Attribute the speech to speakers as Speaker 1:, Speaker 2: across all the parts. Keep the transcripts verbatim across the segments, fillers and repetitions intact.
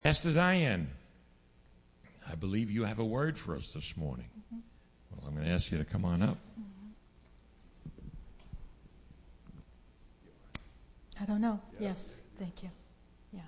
Speaker 1: Pastor Diane, I believe you have a word for us this morning.
Speaker 2: Mm-hmm.
Speaker 1: Well, I'm going to ask you to come on up.
Speaker 2: Mm-hmm. I don't know. Yeah. Yes, thank you. Yeah.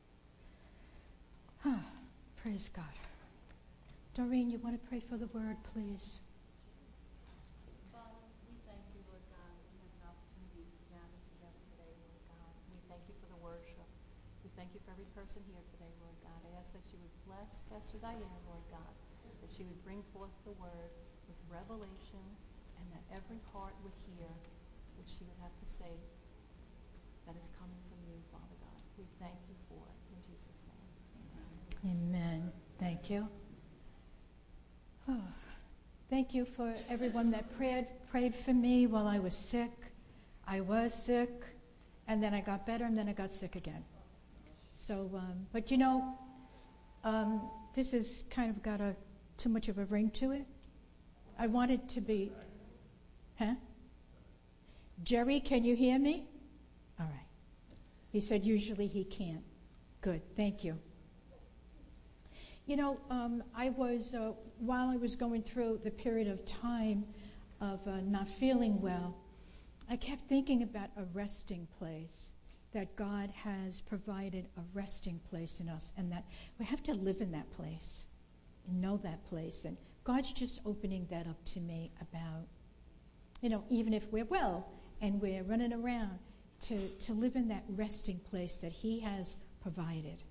Speaker 2: Huh. Praise God. Doreen, you want to pray for the word, please?
Speaker 3: Father, we thank you, Lord God, that we have an opportunity to gather together today, Lord God. We thank you for the worship. We thank you for every person here today, Lord God. I ask that you would bless Pastor Diane, Lord God, that she would bring forth the word with revelation, and that every heart would hear what she would have to say that is coming from you, Father God. We thank you for it. In Jesus' name, amen.
Speaker 2: Amen. Thank you. Oh, thank you for everyone that prayed prayed for me while I was sick. I was sick, and then I got better, and then I got sick again. So, um, but you know, um, this has kind of got a too much of a ring to it. I want it to be, huh? Jerry, can you hear me? All right. He said usually he can't. Good. Thank you. You know, um, I was, uh, while I was going through the period of time of uh, not feeling well, I kept thinking about a resting place, that God has provided a resting place in us, and that we have to live in that place and know that place. And God's just opening that up to me about, you know, even if we're well and we're running around, to, to live in that resting place that He has provided.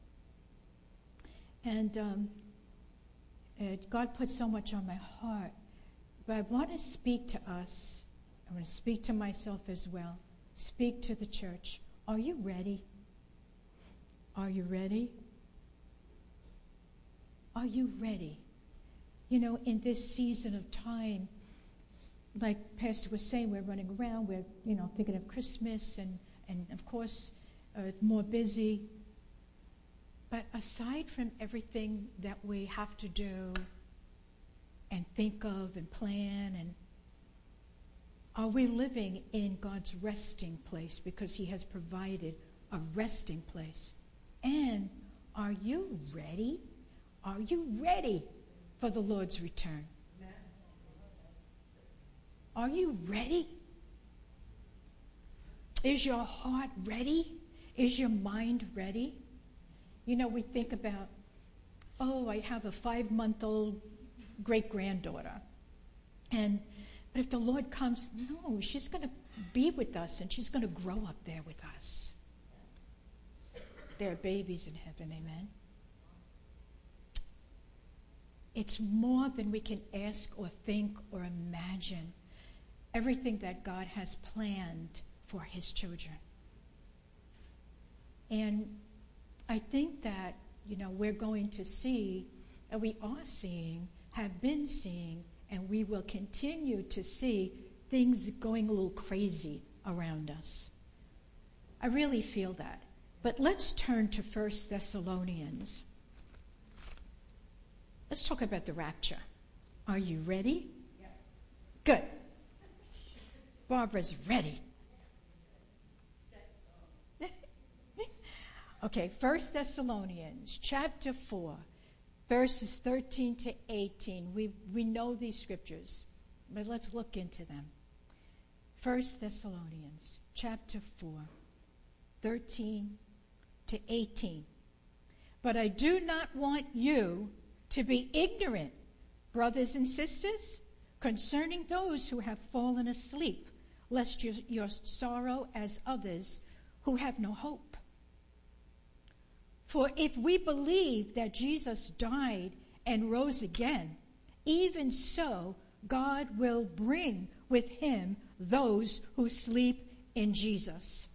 Speaker 2: And um, it, God put so much on my heart. But I want to speak to us. I want to speak to myself as well. Speak to the church. Are you ready? Are you ready? Are you ready? You know, in this season of time, like Pastor was saying, we're running around. We're, you know, thinking of Christmas and, and of course, uh, more busy. But aside from everything that we have to do and think of and plan, and are we living in God's resting place because He has provided a resting place? And are you ready? Are you ready for the Lord's return? Are you ready? Is your heart ready? Is your mind ready? You know, we think about, oh, I have a five-month-old great-granddaughter. And but if the Lord comes, no, she's going to be with us, and she's going to grow up there with us. There are babies in heaven, amen? It's more than we can ask or think or imagine. Everything that God has planned for His children. And I think that, you know, we're going to see, and we are seeing, have been seeing, and we will continue to see things going a little crazy around us. I really feel that. But let's turn to First Thessalonians. Let's talk about the rapture. Are you ready? Yeah. Good. Barbara's ready. Okay, First Thessalonians chapter four, verses thirteen to eighteen. We we know these scriptures, but let's look into them. First Thessalonians chapter four, thirteen to eighteen. But I do not want you to be ignorant, brothers and sisters, concerning those who have fallen asleep, lest your, your sorrow as others who have no hope. For if we believe that Jesus died and rose again, even so God will bring with Him those who sleep in Jesus.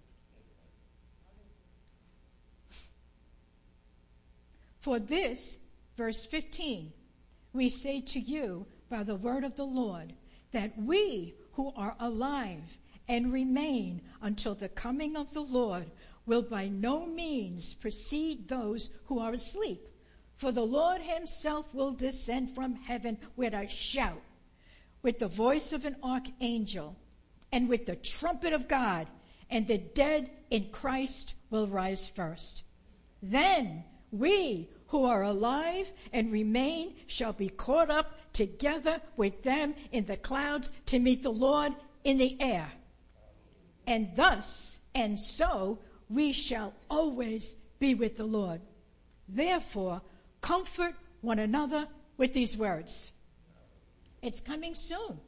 Speaker 2: For this, verse fifteen, we say to you by the word of the Lord, that we who are alive and remain until the coming of the Lord will by no means precede those who are asleep. For the Lord Himself will descend from heaven with a shout, with the voice of an archangel, and with the trumpet of God, and the dead in Christ will rise first. Then we who are alive and remain shall be caught up together with them in the clouds to meet the Lord in the air. And thus and so we shall always be with the Lord. Therefore, comfort one another with these words. It's coming soon.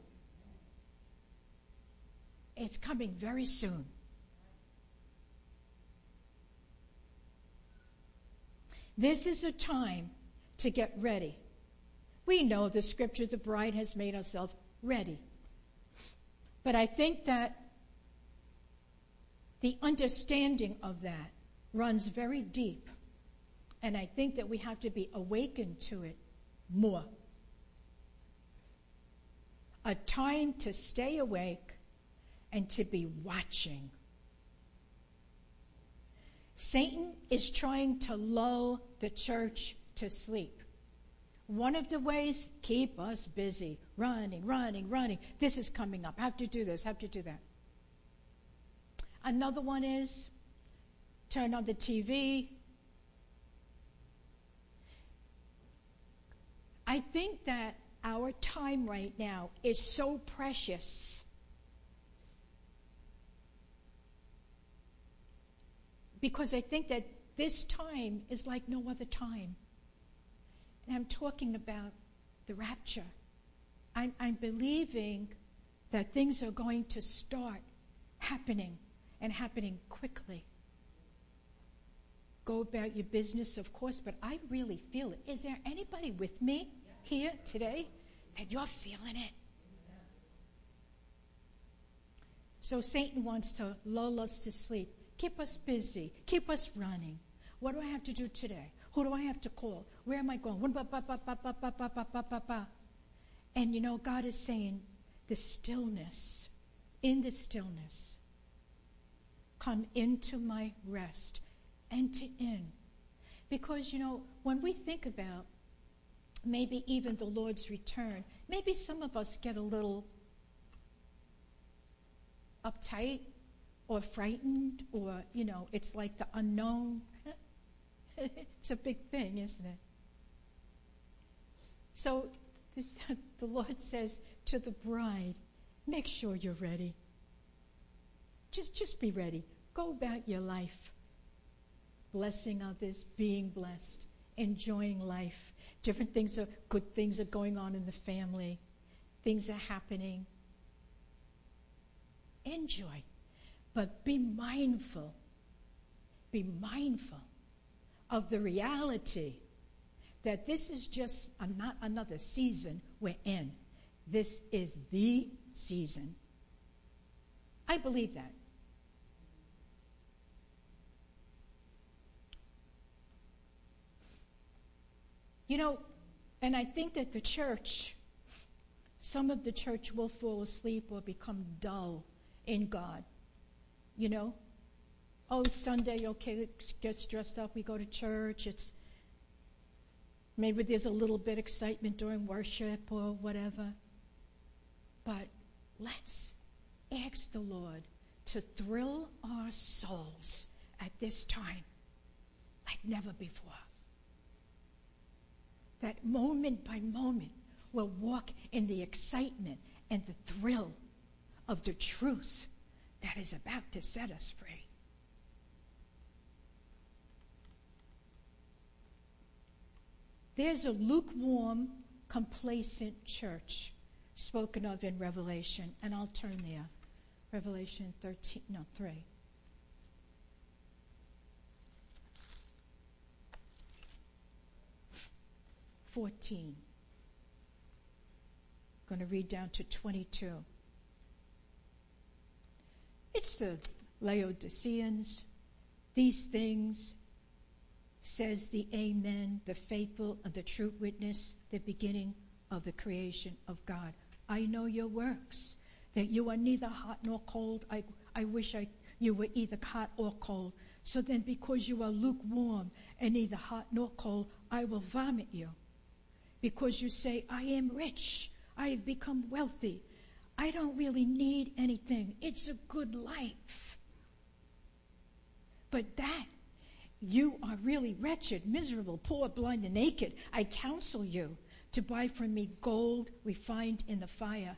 Speaker 2: It's coming very soon. This is a time to get ready. We know the scripture, the bride has made herself ready. But I think that the understanding of that runs very deep. And I think that we have to be awakened to it more. A time to stay awake and to be watching. Satan is trying to lull the church to sleep. One of the ways, keep us busy, running, running, running. This is coming up. Have to do this, have to do that. Another one is turn on the T V. I think that our time right now is so precious. Because I think that this time is like no other time. And I'm talking about the rapture. I'm, I'm believing that things are going to start happening and happening quickly. Go about your business, of course, but I really feel it. Is there anybody with me here today that you're feeling it? So Satan wants to lull us to sleep. Keep us busy. Keep us running. What do I have to do today? Who do I have to call? Where am I going? And you know, God is saying, the stillness, in the stillness, come into my rest. Enter in. Because, you know, when we think about maybe even the Lord's return, maybe some of us get a little uptight or frightened, or, you know, it's like the unknown. It's a big thing, isn't it? So the, the Lord says to the bride, make sure you're ready. Just, just be ready. Go about your life. Blessing others, being blessed, enjoying life. Different things are, good things are going on in the family. Things are happening. Enjoy. But be mindful. Be mindful of the reality that this is just a, not another season we're in. This is the season. I believe that. You know, and I think that the church, some of the church will fall asleep or become dull in God. You know, oh, it's Sunday, okay, gets dressed up, we go to church. It's maybe there's a little bit excitement during worship or whatever. But let's ask the Lord to thrill our souls at this time like never before. That moment by moment we'll walk in the excitement and the thrill of the truth that is about to set us free. There's a lukewarm, complacent church spoken of in Revelation, and I'll turn there. Revelation thirteen, no, three. fourteen. I'm going to read down to twenty-two. It's the Laodiceans. These things says the Amen, the faithful and the true witness, the beginning of the creation of God. I know your works, that you are neither hot nor cold. I, I wish I you were either hot or cold. So then because you are lukewarm and neither hot nor cold, I will vomit you. Because you say, I am rich, I have become wealthy, I don't really need anything. It's a good life. But that you are really wretched, miserable, poor, blind, and naked, I counsel you to buy from me gold refined in the fire.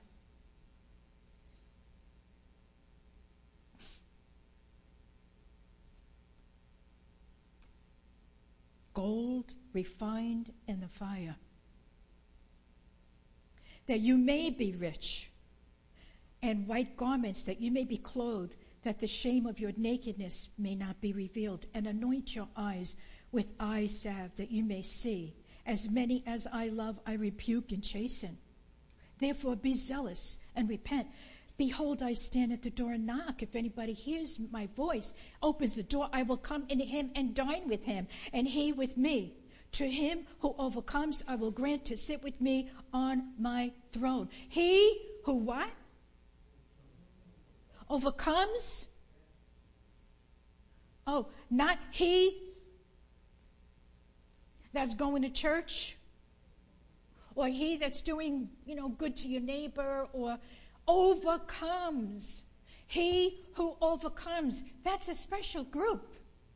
Speaker 2: Gold refined in the fire, that you may be rich, and white garments, that you may be clothed, that the shame of your nakedness may not be revealed, and anoint your eyes with eye salve, that you may see. As many as I love, I rebuke and chasten. Therefore be zealous and repent. Behold, I stand at the door and knock. If anybody hears my voice, opens the door, I will come into him and dine with him, and he with me. To him who overcomes, I will grant to sit with me on my throne. He who what? Overcomes? Oh, not he that's going to church, or he that's doing, you know, good to your neighbor, or overcomes. He who overcomes. That's a special group.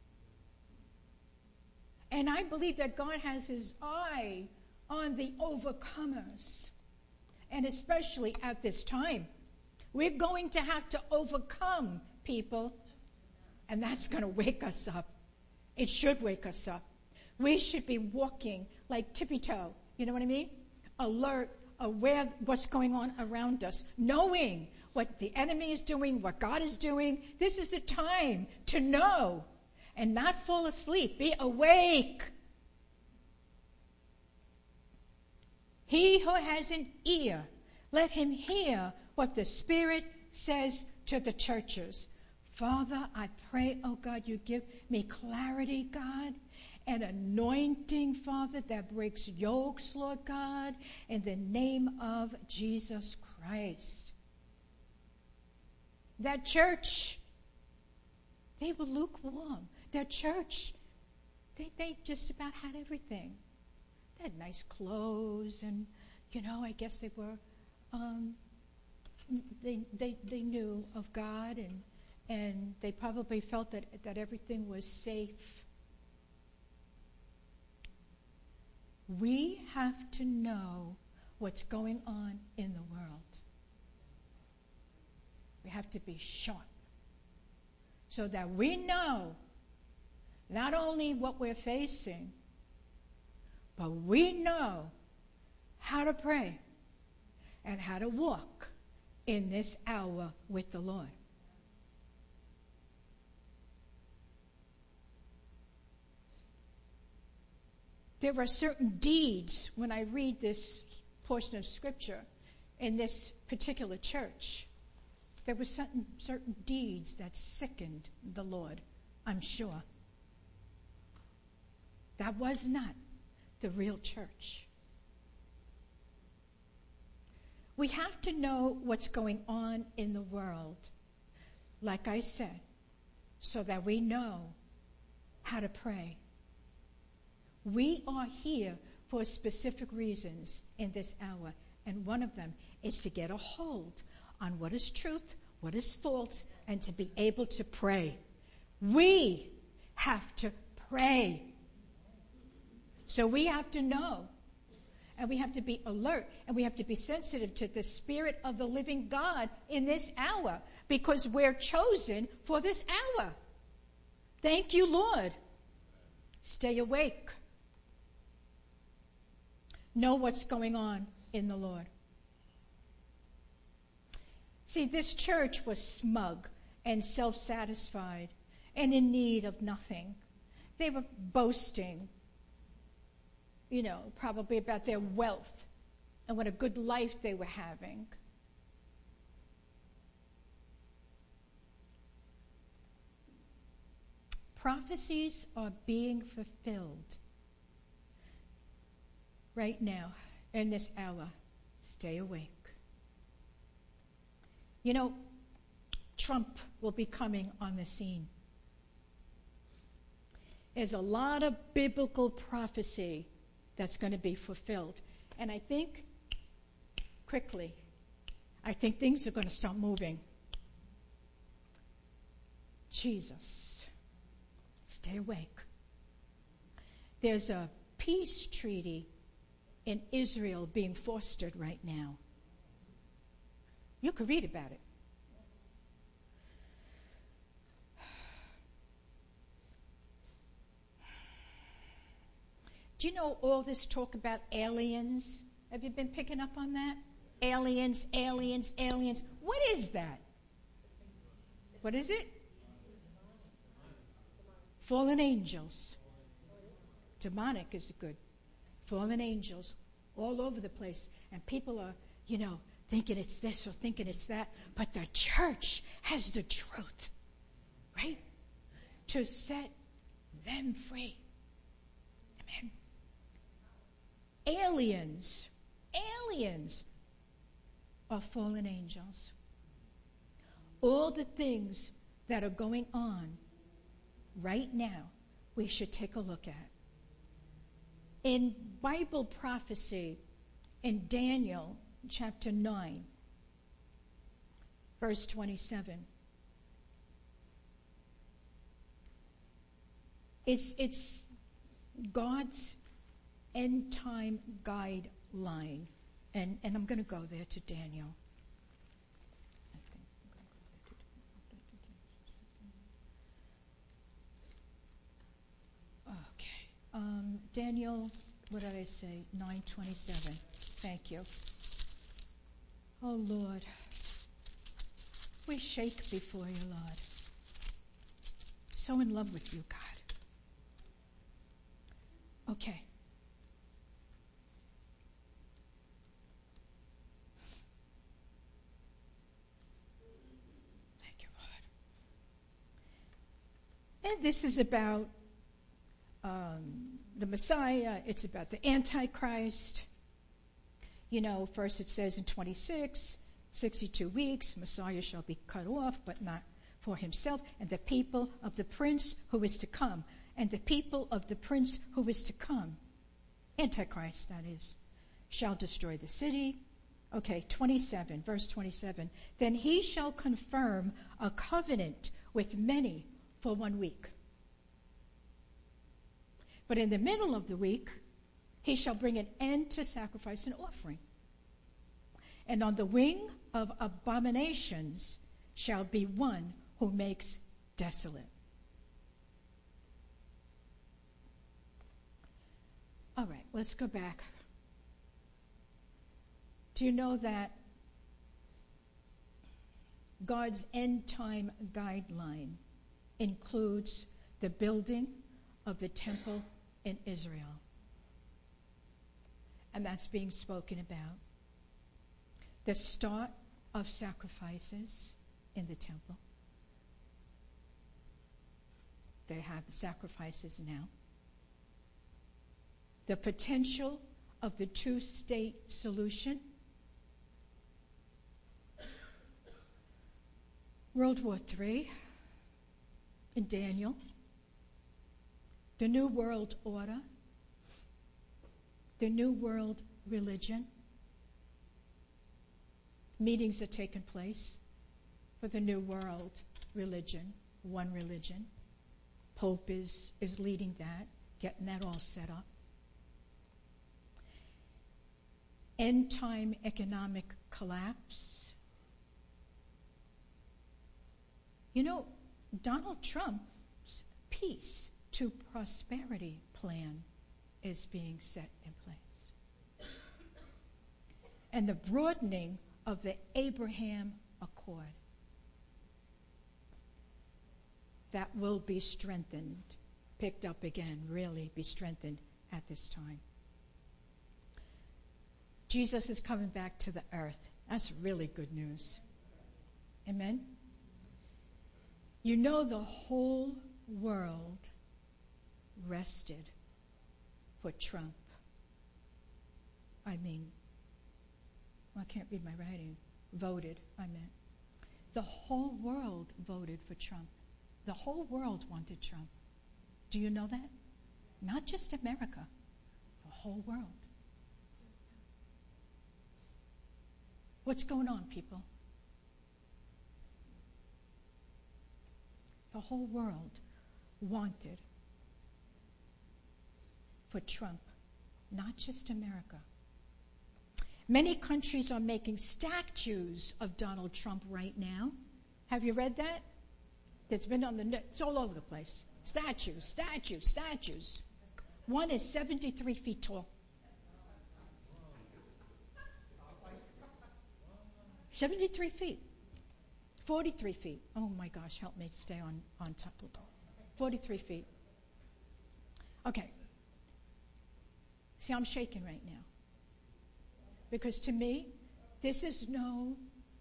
Speaker 2: And I believe that God has his eye on the overcomers. And especially at this time. We're going to have to overcome, people. And that's going to wake us up. It should wake us up. We should be walking like tippy-toe. You know what I mean? Alert, aware what's going on around us, knowing what the enemy is doing, what God is doing. This is the time to know and not fall asleep. Be awake. He who has an ear, let him hear what the Spirit says to the churches. Father, I pray, oh God, you give me clarity, God, and anointing, Father, that breaks yokes, Lord God, in the name of Jesus Christ. That church, they were lukewarm. That church, they, they just about had everything. They had nice clothes, and, you know, I guess they were, um, they, they, they knew of God, and, and they probably felt that, that everything was safe. We have to know what's going on in the world. We have to be sharp so that we know not only what we're facing, but we know how to pray and how to walk in this hour with the Lord. There are certain deeds, when I read this portion of Scripture in this particular church, there were certain, certain deeds that sickened the Lord, I'm sure. That was not the real church. We have to know what's going on in the world, like I said, so that we know how to pray. We are here for specific reasons in this hour, and one of them is to get a hold on what is truth, what is false, and to be able to pray. We have to pray. So we have to know, and we have to be alert, and we have to be sensitive to the Spirit of the living God in this hour, because we're chosen for this hour. Thank you, Lord. Stay awake. Know what's going on in the Lord. See, this church was smug and self-satisfied and in need of nothing. They were boasting, you know, probably about their wealth and what a good life they were having. Prophecies are being fulfilled right now, in this hour. Stay awake. You know, Trump will be coming on the scene. There's a lot of biblical prophecy that's going to be fulfilled. And I think, quickly, I think things are going to start moving. Jesus, stay awake. There's a peace treaty in Israel being fostered right now. You could read about it. Do you know all this talk about aliens? Have you been picking up on that? Aliens, aliens, aliens. What is that? What is it? Fallen angels. Demonic is good. Fallen angels all over the place. And people are, you know, thinking it's this or thinking it's that. But the church has the truth, right? To set them free. Amen. Aliens, aliens are fallen angels. All the things that are going on right now, we should take a look at. In Bible prophecy, in Daniel chapter nine, verse twenty-seven, it's, it's God's end time guideline. And, and I'm going to go there to Daniel. Okay. Um, Daniel, what did I say? nine twenty-seven. Thank you. Oh, Lord. We shake before you, Lord. So in love with you, God. Okay. Thank you, Lord. And this is about um, the Messiah. It's about the Antichrist. You know, first it says in twenty-six, sixty-two weeks, Messiah shall be cut off, but not for himself, and the people of the prince who is to come. And the people of the prince who is to come, Antichrist that is, shall destroy the city. Okay, twenty-seven, verse twenty-seven. Then he shall confirm a covenant with many for one week. But in the middle of the week, he shall bring an end to sacrifice and offering. And on the wing of abominations shall be one who makes desolate. All right, let's go back. Do you know that God's end time guideline includes the building of the temple in Israel? And that's being spoken about. The start of sacrifices in the temple. They have sacrifices now. The potential of the two-state solution. World War Three in Daniel. The New World Order. The New World Religion. Meetings are taking place for the New World Religion, one religion. Pope is, is leading that, getting that all set up. End time economic collapse. You know, Donald Trump's peace to prosperity plan is being set in place. And the broadening of the Abraham Accord that will be strengthened, picked up again, really be strengthened at this time. Jesus is coming back to the earth. That's really good news. Amen? You know, the whole world rested for Trump. I mean, well, I can't read my writing. Voted, I meant. The whole world voted for Trump. The whole world wanted Trump. Do you know that? Not just America, the whole world. What's going on, people? The whole world wanted for Trump, not just America. Many countries are making statues of Donald Trump right now. Have you read that? It's been on the net. It's all over the place. Statues, statues, statues. One is seventy-three feet tall. seventy-three feet. forty-three feet. Oh my gosh, help me stay on, on top of it. forty-three feet. Okay. See, I'm shaking right now. Because to me, this is no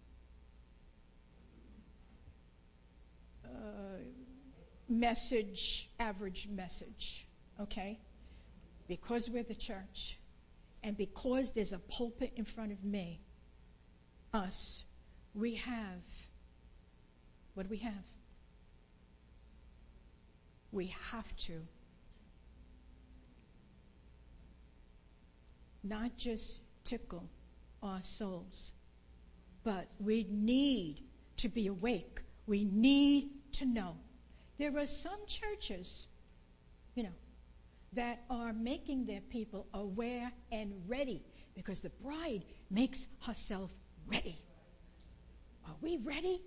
Speaker 2: uh, message, average message, okay? Because we're the church, and because there's a pulpit in front of me, us, we have, what do we have? We have to not just tickle our souls, but we need to be awake. We need to know. There are some churches, you know, that are making their people aware and ready because the bride makes herself ready. Are we ready?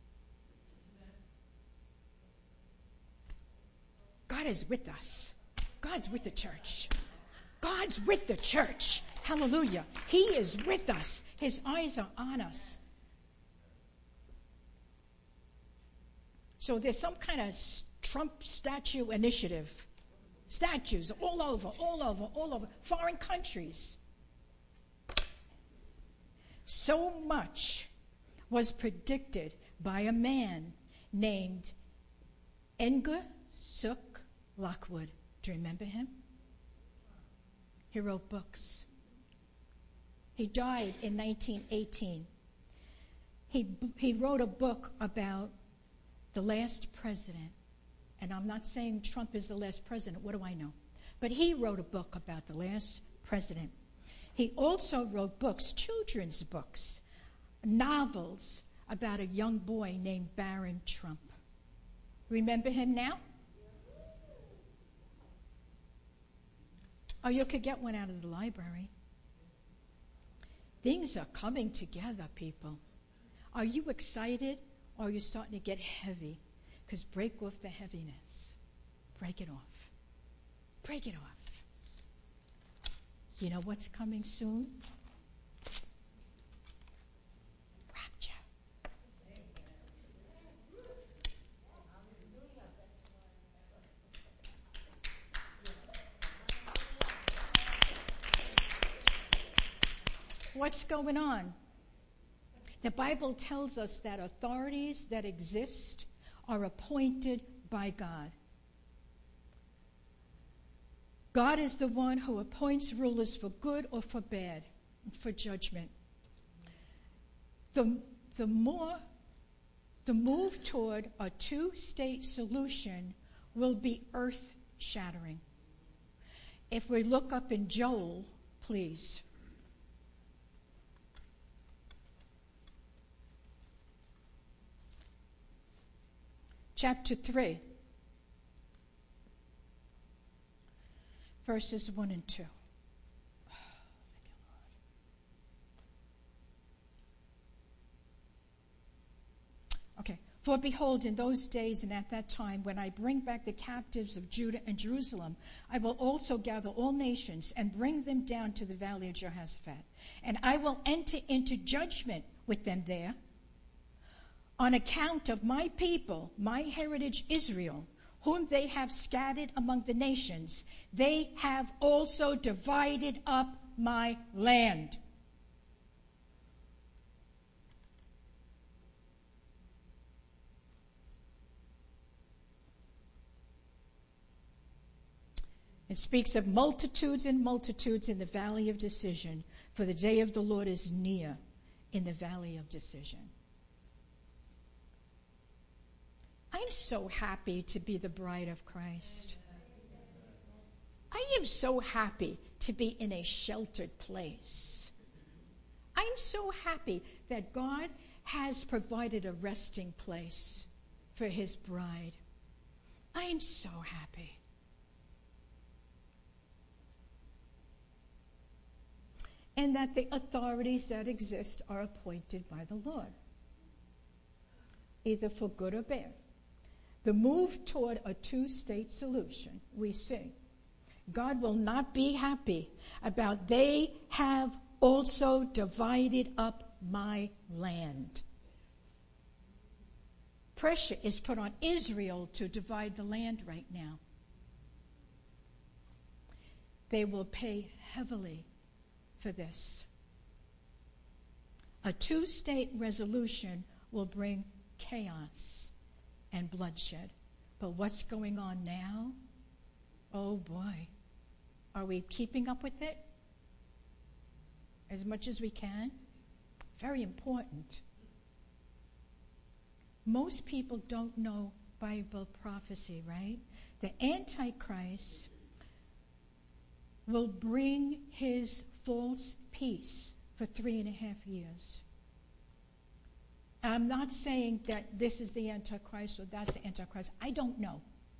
Speaker 2: God is with us. God's with the church. God's with the church. Hallelujah. He is with us. His eyes are on us. So there's some kind of Trump statue initiative. Statues all over, all over, all over. Foreign countries. So much was predicted by a man named Edgar Sook Lockwood. Do you remember him? He wrote books. He died in nineteen eighteen. He, he wrote a book about the last president. And I'm not saying Trump is the last president. What do I know? But he wrote a book about the last president. He also wrote books, children's books, novels about a young boy named Barron Trump. Remember him now? Oh, you could get one out of the library. Things are coming together, people. Are you excited, or are you starting to get heavy? Because break off the heaviness. Break it off. Break it off. You know what's coming soon? Rapture. What's going on? The Bible tells us that authorities that exist are appointed by God. God is the one who appoints rulers for good or for bad, for judgment. The, the more, the move toward a two-state solution will be earth-shattering. If we look up in Joel, please. Chapter three, verses one and two. Oh, thank you, Lord. Okay. For behold, in those days and at that time, when I bring back the captives of Judah and Jerusalem, I will also gather all nations and bring them down to the valley of Jehoshaphat. And I will enter into judgment with them there, on account of my people, my heritage Israel, whom they have scattered among the nations. They have also divided up my land. It speaks of multitudes and multitudes in the valley of decision, for the day of the Lord is near in the valley of decision. I'm so happy to be the bride of Christ. I am so happy to be in a sheltered place. I'm so happy that God has provided a resting place for His bride. I am so happy. and that the authorities that exist are appointed by the Lord, either for good or bad. The move toward a two-state solution, we see. God will not be happy about they have also divided up my land. Pressure is put on Israel to divide the land right now. They will pay heavily for this. A two-state resolution will bring chaos and bloodshed. But what's going on now? Oh boy. Are we keeping up with it? As much as we can? Very important. Most people don't know Bible prophecy, right? The Antichrist will bring his false peace for three and a half years. I'm not saying that this is the Antichrist or that's the Antichrist. I don't know.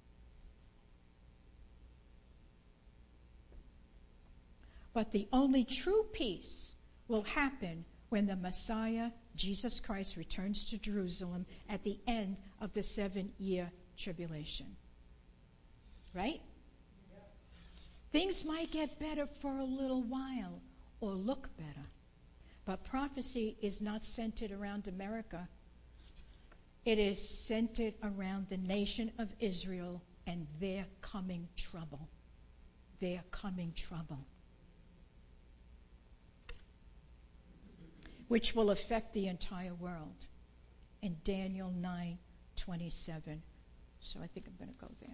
Speaker 2: But the only true peace will happen when the Messiah, Jesus Christ, returns to Jerusalem at the end of the seven-year tribulation. Right? Yeah. Things might get better for a little while or look better. But prophecy is not centered around America. It is centered around the nation of Israel and their coming trouble. Their coming trouble. Which will affect the entire world. In Daniel nine twenty-seven. So I think I'm going to go there.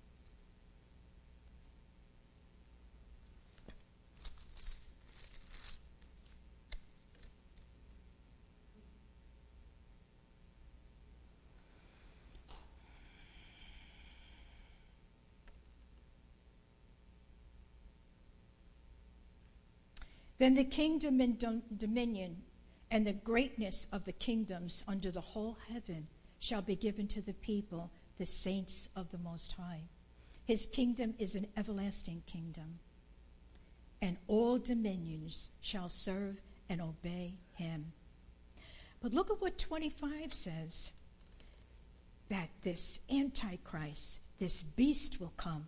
Speaker 2: Then the kingdom and dom- dominion and the greatness of the kingdoms under the whole heaven shall be given to the people, the saints of the Most High. His kingdom is an everlasting kingdom, and all dominions shall serve and obey him. But look at what twenty-five says, that this Antichrist, this beast will come.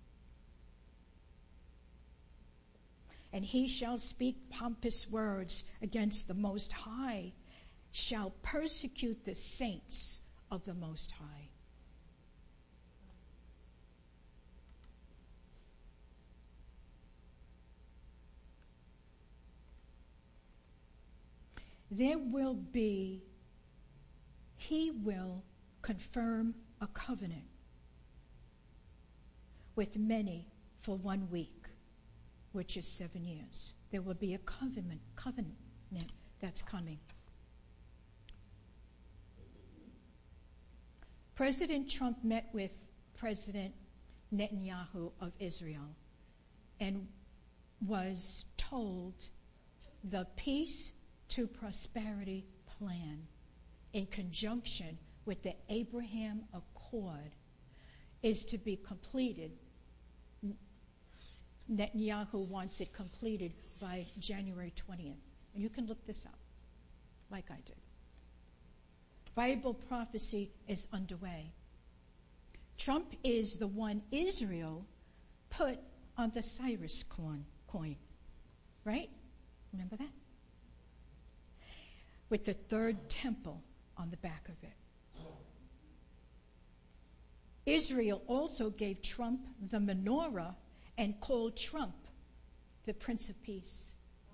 Speaker 2: And he shall speak pompous words against the Most High, shall persecute the saints of the Most High. There will be, he will confirm a covenant with many for one week, which is seven years. There will be a covenant, covenant that's coming. President Trump met with President Netanyahu of Israel and was told the peace to prosperity plan in conjunction with the Abraham Accord is to be completed. Netanyahu wants it completed by January twentieth. And you can look this up, like I did. Bible prophecy is underway. Trump is the one Israel put on the Cyrus coin, coin, right? Remember that? With the third temple on the back of it. Israel also gave Trump the menorah and called Trump the Prince of Peace.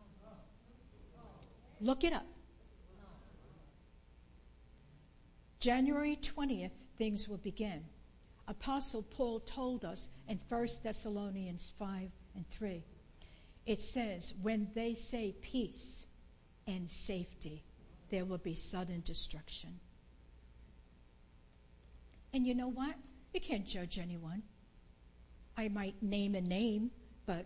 Speaker 2: Look it up. January twentieth, things will begin. Apostle Paul told us in First Thessalonians five and three, it says, when they say peace and safety, there will be sudden destruction. And you know what? You can't judge anyone. I might name a name, but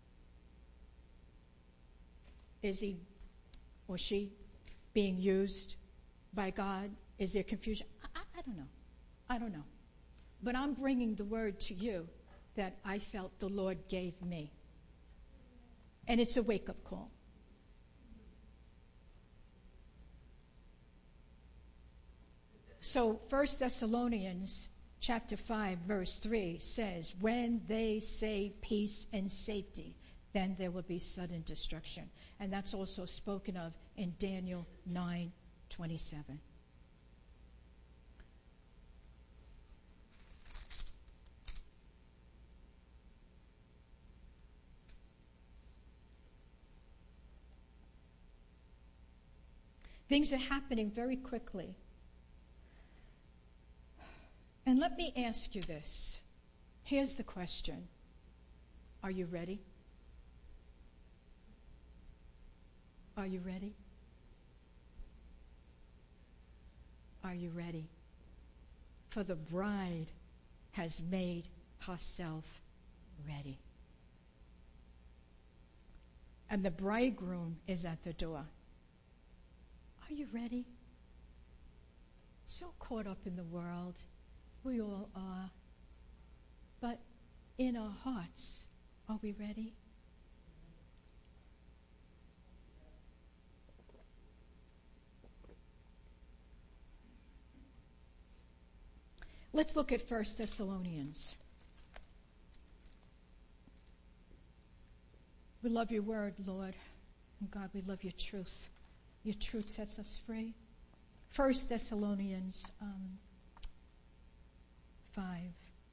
Speaker 2: is he or she being used by God? Is there confusion? I, I, I don't know. I don't know. But I'm bringing the word to you that I felt the Lord gave me. And it's a wake-up call. So First Thessalonians chapter five, verse three says, when they say peace and safety, then there will be sudden destruction. And that's also spoken of in Daniel nine twenty-seven. Things are happening very quickly. And let me ask you this. Here's the question. Are you ready? Are you ready? Are you ready? For the bride has made herself ready. And the bridegroom is at the door. Are you ready? So caught up in the world. We all are. But in our hearts, are we ready? Let's look at First Thessalonians. We love your word, Lord. And God, we love your truth. Your truth sets us free. First Thessalonians um, five.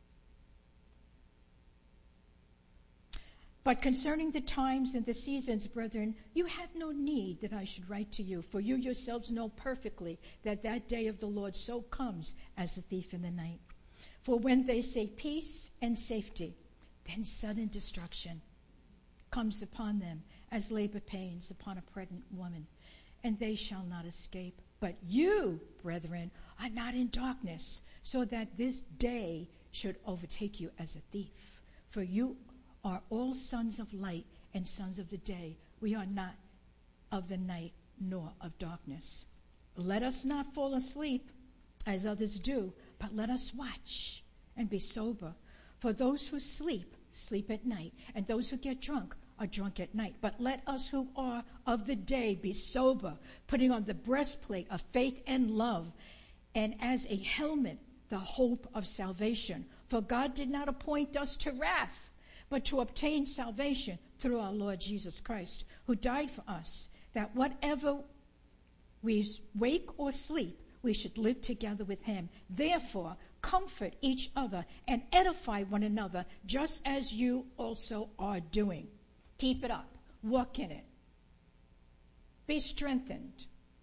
Speaker 2: But concerning the times and the seasons, brethren, you have no need that I should write to you, for you yourselves know perfectly that that day of the Lord so comes as a thief in the night. For when they say peace and safety, then sudden destruction comes upon them as labor pains upon a pregnant woman, and they shall not escape. But you, brethren, are not in darkness, so that this day should overtake you as a thief. For you are all sons of light and sons of the day. We are not of the night nor of darkness. Let us not fall asleep as others do, but let us watch and be sober. For those who sleep, sleep at night, and those who get drunk are drunk at night. But let us who are of the day be sober, putting on the breastplate of faith and love, and as a helmet the hope of salvation. For God did not appoint us to wrath, but to obtain salvation through our Lord Jesus Christ, who died for us, that whatever we wake or sleep, we should live together with him. Therefore, comfort each other and edify one another, just as you also are doing. Keep it up. Walk in it. Be strengthened.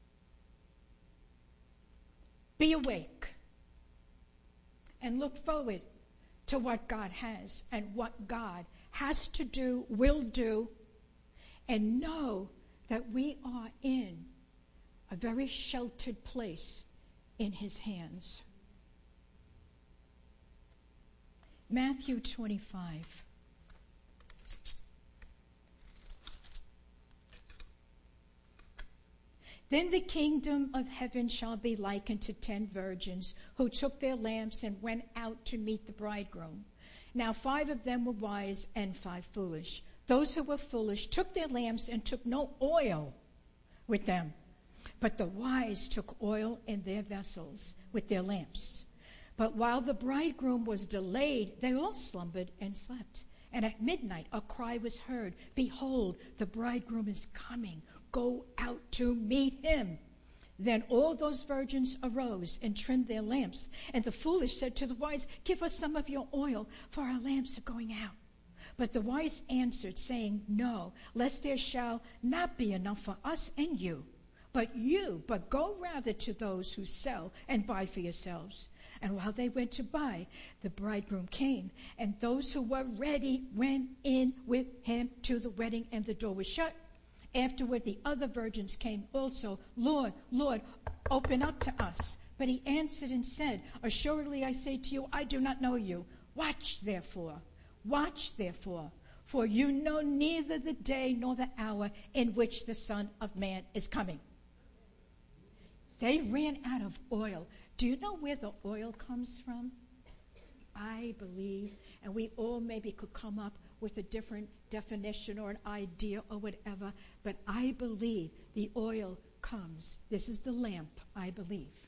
Speaker 2: Be awake. And look forward to what God has and what God has to do, will do, and know that we are in a very sheltered place in his hands. Matthew twenty-five. Then the kingdom of heaven shall be likened to ten virgins who took their lamps and went out to meet the bridegroom. Now five of them were wise and five foolish. Those who were foolish took their lamps and took no oil with them. But the wise took oil in their vessels with their lamps. But while the bridegroom was delayed, they all slumbered and slept. And at midnight a cry was heard, Behold, the bridegroom is coming. Go out to meet him. Then all those virgins arose and trimmed their lamps. And the foolish said to the wise, Give us some of your oil, for our lamps are going out. But the wise answered, saying, No, lest there shall not be enough for us and you. But you, but go rather to those who sell and buy for yourselves. And while they went to buy, the bridegroom came, and those who were ready went in with him to the wedding, and the door was shut. Afterward, the other virgins came also. Lord, Lord, open up to us. But he answered and said, Assuredly I say to you, I do not know you. Watch therefore, watch therefore, for you know neither the day nor the hour in which the Son of Man is coming. They ran out of oil. Do you know where the oil comes from? I believe, and we all maybe could come up with a different definition or an idea or whatever, but I believe the oil comes. This is the lamp, I believe.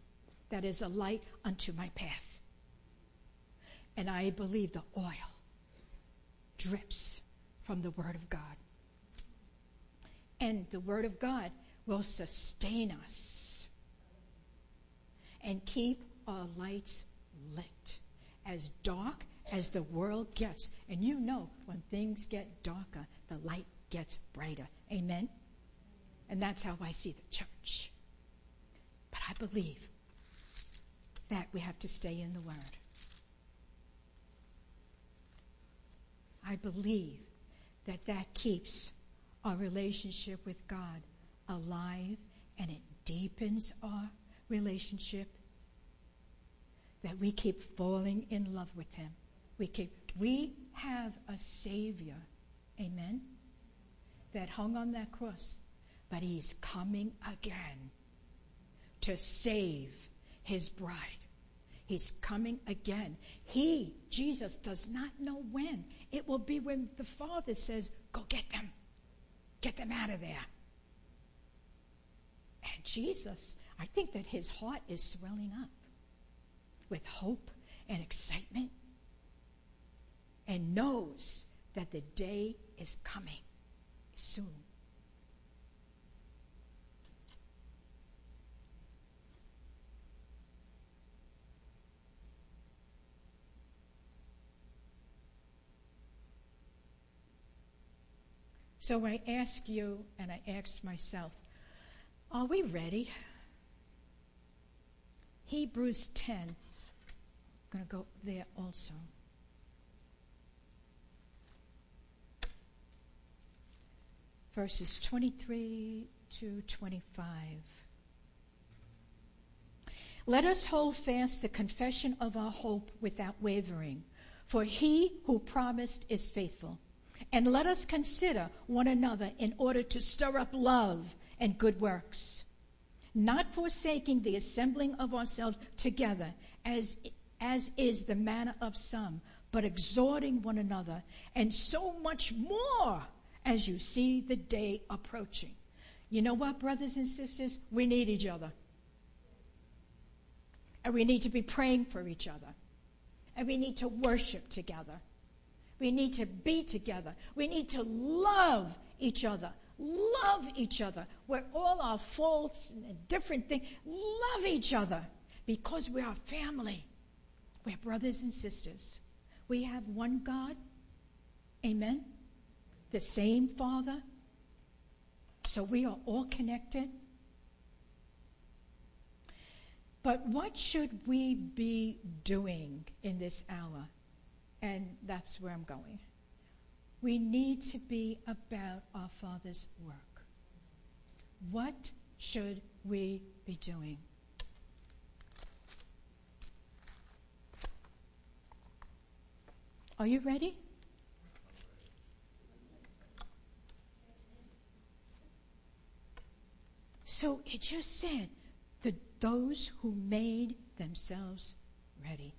Speaker 2: that is a light unto my path. And I believe the oil drips from the Word of God. And the Word of God will sustain us and keep our lights lit. As dark as the world gets, and you know when things get darker, the light gets brighter. Amen? And that's how I see the church. But I believe that we have to stay in the Word. I believe that that keeps our relationship with God alive, and it deepens our relationship, that we keep falling in love with Him. We keep, we have a Savior, amen, that hung on that cross, but He's coming again to save His bride. He's coming again. He, Jesus, does not know when. It will be when the Father says, go get them. Get them out of there. And Jesus, I think that His heart is swelling up with hope and excitement, and knows that the day is coming soon. So I ask you, and I ask myself, are we ready? Hebrews ten. I'm going to go there also. Verses twenty-three to twenty-five. Let us hold fast the confession of our hope without wavering, for He who promised is faithful. And let us consider one another in order to stir up love and good works, not forsaking the assembling of ourselves together, as as is the manner of some, but exhorting one another, and so much more as you see the day approaching. You know what, brothers and sisters? We need each other. And we need to be praying for each other. And we need to worship together. We need to be together. We need to love each other. Love each other. Where all our faults and different things, love each other. Because we are family. We're brothers and sisters. We have one God. Amen. The same Father. So we are all connected. But what should we be doing in this hour? And that's where I'm going. We need to be about our Father's work. What should we be doing? Are you ready? So it just said that those who made themselves ready.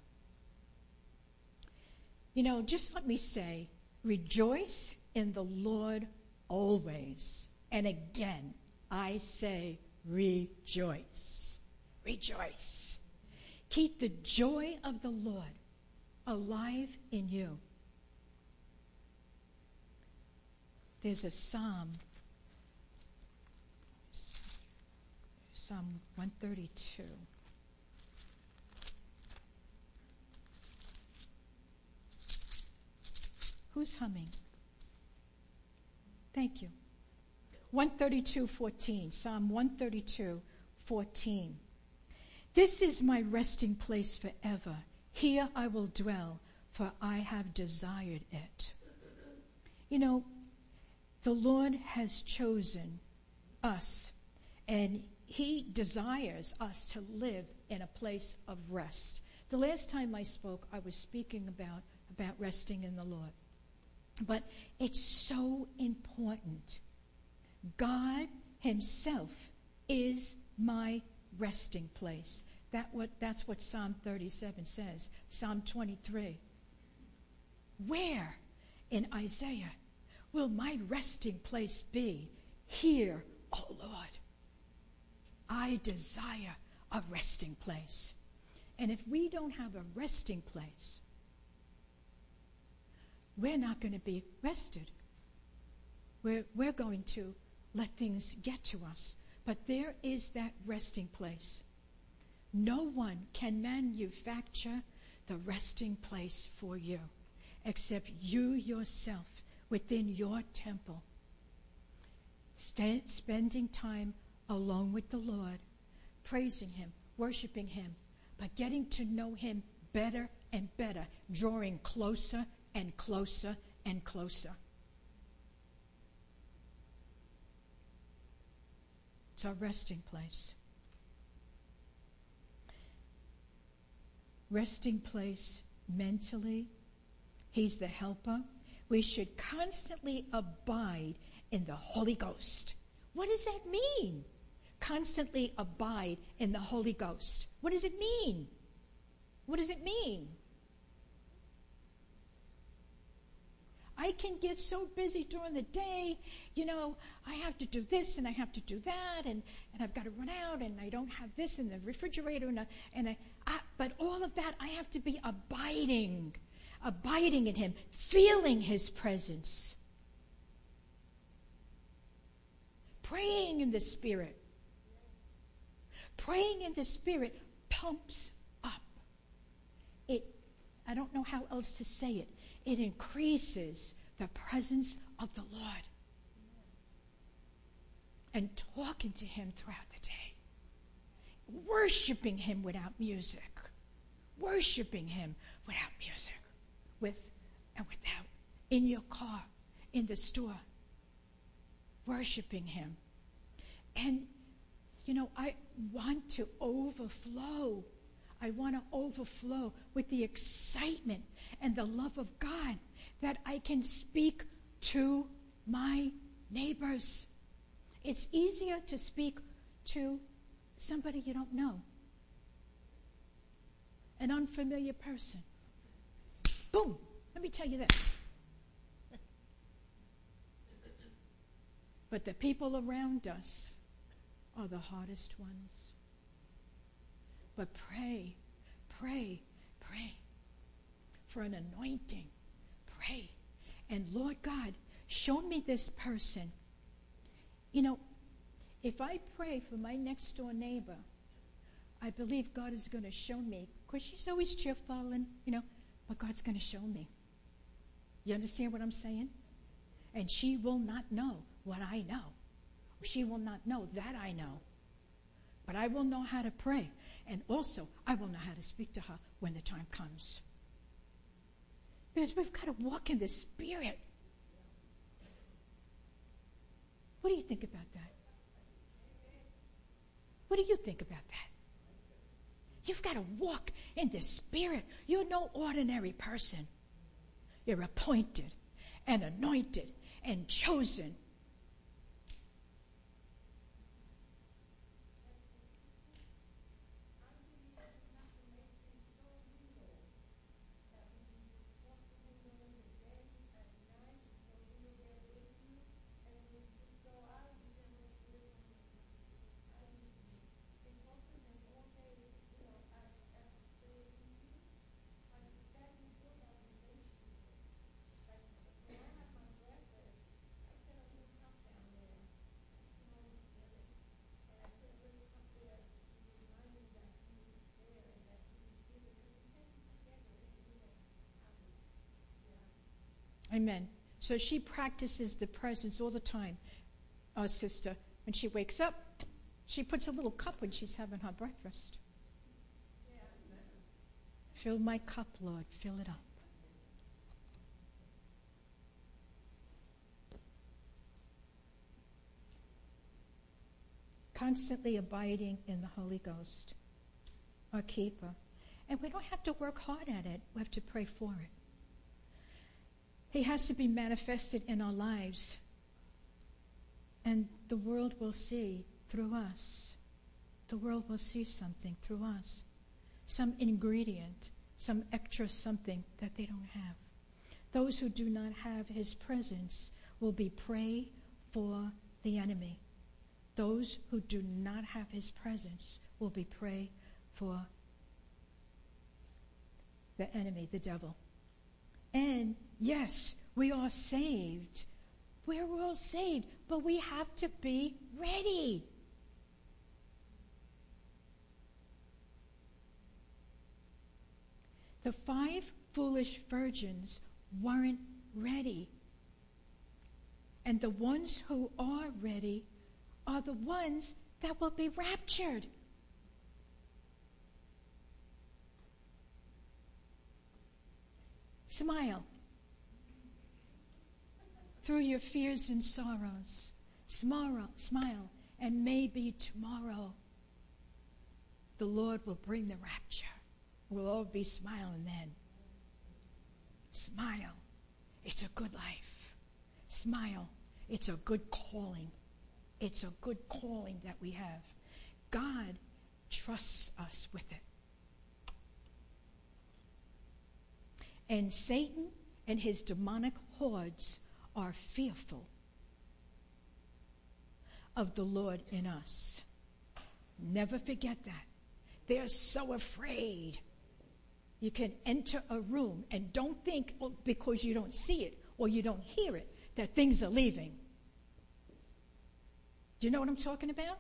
Speaker 2: You know, just let me say, rejoice in the Lord always. And again, I say rejoice. Rejoice. Keep the joy of the Lord alive in you. There's a psalm, Psalm one thirty-two. Who's humming? Thank you. one thirty-two fourteen. Psalm one thirty-two fourteen. This is my resting place forever. Here I will dwell, for I have desired it. You know, the Lord has chosen us, and He desires us to live in a place of rest. The last time I spoke, I was speaking about, about resting in the Lord. But it's so important. God Himself is my resting place. That what, that's what Psalm thirty-seven says. Psalm twenty-three. Where in Isaiah will my resting place be? Here, O Lord. I desire a resting place. And if we don't have a resting place, we're not going to be rested. We're, we're going to let things get to us. But there is that resting place. No one can manufacture the resting place for you except you yourself within your temple. St- spending time alone with the Lord, praising Him, worshiping Him, but getting to know Him better and better, drawing closer and closer and closer. It's our resting place. Resting place mentally. He's the helper. We should constantly abide in the Holy Ghost. What does that mean? Constantly abide in the Holy Ghost. What does it mean? What does it mean? I can get so busy during the day, you know, I have to do this and I have to do that, and, and I've got to run out, and I don't have this in the refrigerator, and, I, and I, I, but all of that, I have to be abiding, abiding in Him, feeling His presence, praying in the Spirit. Praying in the Spirit pumps up. It, I don't know how else to say it. It increases the presence of the Lord. And talking to Him throughout the day. Worshiping Him without music. Worshiping Him without music. With and without. In your car. In the store. Worshiping Him. And, you know, I want to overflow. I want to overflow with the excitement and the love of God that I can speak to my neighbors. It's easier to speak to somebody you don't know, an unfamiliar person. Boom! Let me tell you this. But the people around us are the hardest ones. But pray, pray, pray for an anointing. Pray. And Lord God, show me this person. You know, if I pray for my next door neighbor, I believe God is going to show me. Of course, she's always cheerful and, you know, but God's going to show me. You understand what I'm saying? And she will not know what I know. She will not know that I know. But I will know how to pray. And also, I will know how to speak to her when the time comes. Because we've got to walk in the Spirit. What do you think about that? What do you think about that? You've got to walk in the Spirit. You're no ordinary person. You're appointed and anointed and chosen. Amen. So she practices the presence all the time, our sister. When she wakes up, she puts a little cup when she's having her breakfast. Fill my cup, Lord. Fill it up. Constantly abiding in the Holy Ghost, our keeper. And we don't have to work hard at it. We have to pray for it. He has to be manifested in our lives. And the world will see through us. The world will see something through us. Some ingredient, some extra something that they don't have. Those who do not have His presence will be prey for the enemy. Those who do not have His presence will be prey for the enemy, the devil. And yes, we are saved. We're all saved, but we have to be ready. The five foolish virgins weren't ready. And the ones who are ready are the ones that will be raptured. Smile. Through your fears and sorrows. Smile, smile, and maybe tomorrow the Lord will bring the rapture. We'll all be smiling then. Smile. It's a good life. Smile. It's a good calling. It's a good calling that we have. God trusts us with it. And Satan and his demonic hordes are fearful of the Lord in us. Never forget that. They're so afraid. You can enter a room and don't think, well, because you don't see it or you don't hear it, that things are leaving. Do you know what I'm talking about?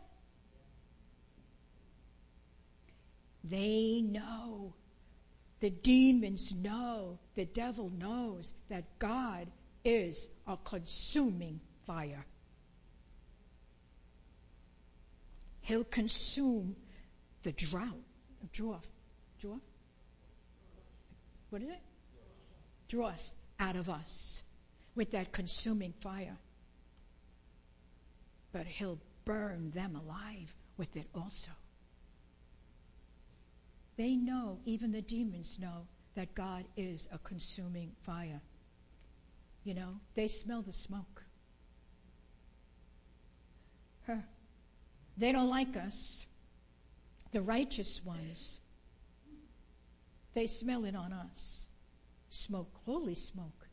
Speaker 2: They know. The demons know. The devil knows that God is a consuming fire. He'll consume the drought. Drought. Drought? What is it? Dross out of us with that consuming fire. But he'll burn them alive with it also. They know, even the demons know, that God is a consuming fire. You know, they smell the smoke. Huh. They don't like us. The righteous ones, they smell it on us. Smoke, holy smoke.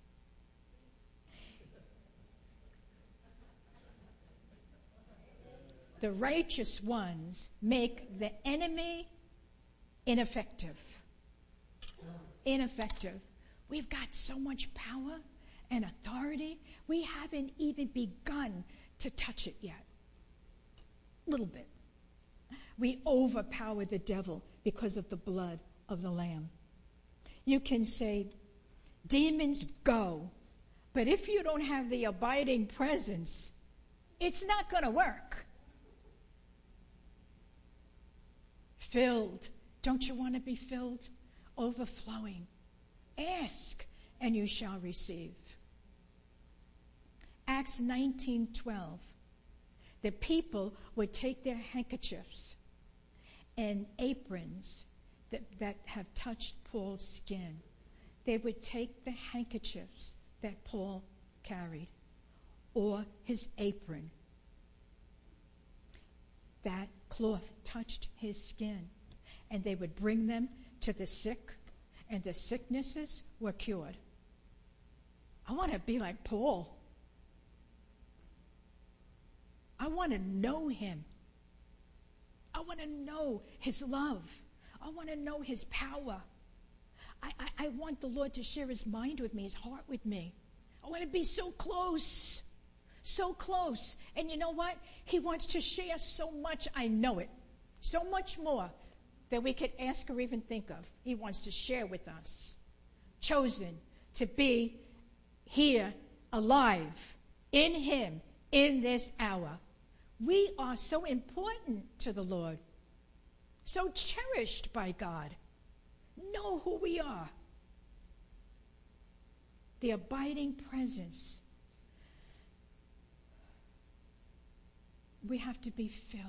Speaker 2: The righteous ones make the enemy ineffective. Ineffective. We've got so much power and authority, we haven't even begun to touch it yet. Little bit. We overpower the devil because of the blood of the Lamb. You can say, demons go, but if you don't have the abiding presence, it's not going to work. Filled. Don't you want to be filled? Overflowing. Ask, and you shall receive. Acts nineteen twelve. The people would take their handkerchiefs and aprons that, that have touched Paul's skin. They would take the handkerchiefs that Paul carried or his apron. That cloth touched his skin, and they would bring them to the sick, and the sicknesses were cured. I want to be like Paul. I want to know him. I want to know his love. I want to know his power. I, I, I want the Lord to share his mind with me, his heart with me. I want to be so close. So close. And you know what? He wants to share so much. I know it. So much more than we could ask or even think of. He wants to share with us. Chosen to be here, alive, in him, in this hour. We are so important to the Lord. So cherished by God. Know who we are. The abiding presence. We have to be filled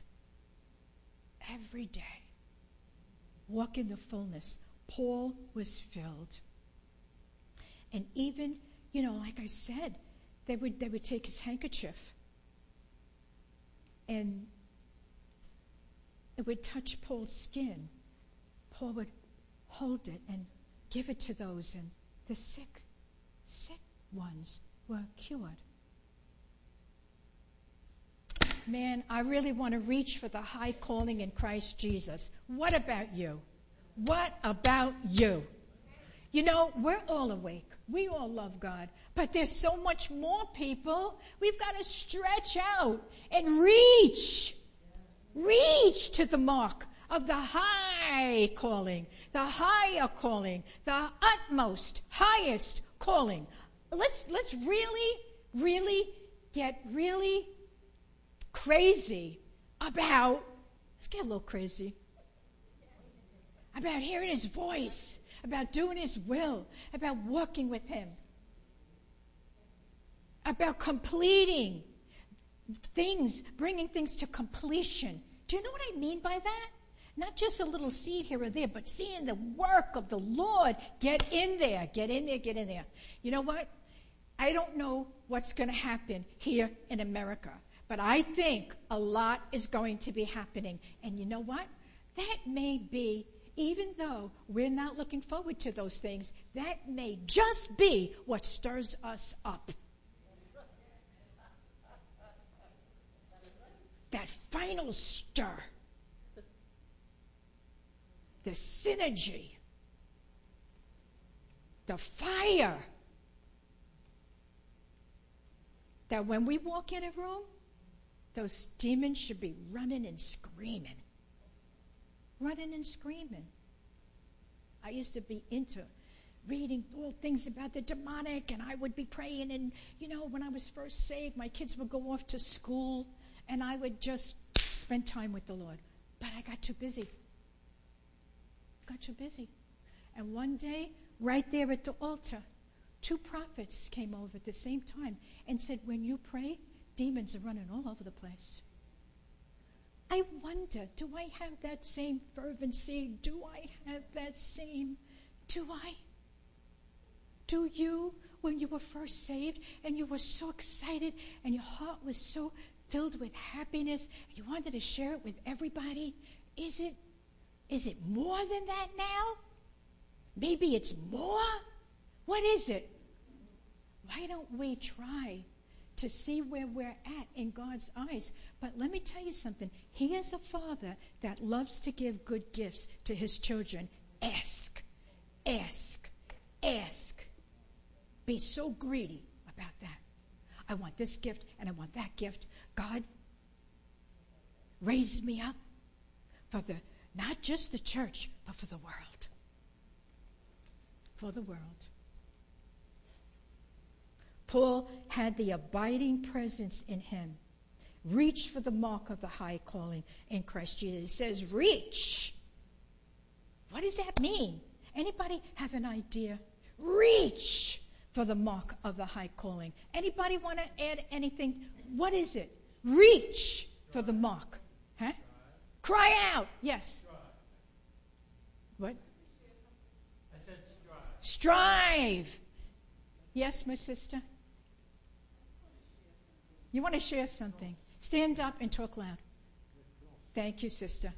Speaker 2: every day. Walk in the fullness. Paul was filled. And even, you know, like I said, they would they would take his handkerchief and it would touch Paul's skin. Paul would hold it and give it to those, and the sick, sick ones were cured. Man, I really want to reach for the high calling in Christ Jesus. What about you? What about you? You know, we're all awake. We all love God. But there's so much more, people. We've got to stretch out and reach. Reach to the mark of the high calling, the higher calling, the utmost, highest calling. Let's, let's really, really get really crazy about, let's get a little crazy, about hearing his voice, about doing his will, about walking with him, about completing things, bringing things to completion. Do you know what I mean by that? Not just a little seed here or there, but seeing the work of the Lord. Get in there, get in there, get in there. You know what? I don't know what's going to happen here in America, but I think a lot is going to be happening. And you know what? That may be, even though we're not looking forward to those things, that may just be what stirs us up. That final stir. The synergy. The fire. That when we walk in a room, those demons should be running and screaming. Running and screaming. I used to be into reading all things about the demonic, and I would be praying, and, you know, when I was first saved, my kids would go off to school, and I would just spend time with the Lord. But I got too busy. Got too busy. And one day, right there at the altar, two prophets came over at the same time and said, when you pray, demons are running all over the place. I wonder, do I have that same fervency? Do I have that same? Do I? Do you, when you were first saved and you were so excited and your heart was so filled with happiness, and you wanted to share it with everybody? Is it, is it more than that now? Maybe it's more? What is it? Why don't we try to see where we're at in God's eyes? But let me tell you something. He is a father that loves to give good gifts to his children. Ask, ask, ask. Be so greedy about that. I want this gift and I want that gift. God raised me up for the, not just the church, but for the world. For the world. Paul had the abiding presence in him. Reach for the mark of the high calling in Christ Jesus. It says reach. What does that mean? Anybody have an idea? Reach for the mark of the high calling. Anybody want to add anything? What is it? Reach for the mark. Huh? Cry out. Yes. What?
Speaker 4: I said strive.
Speaker 2: Strive. Yes, my sister? You want to share something? Stand up and talk loud. Thank you, sister.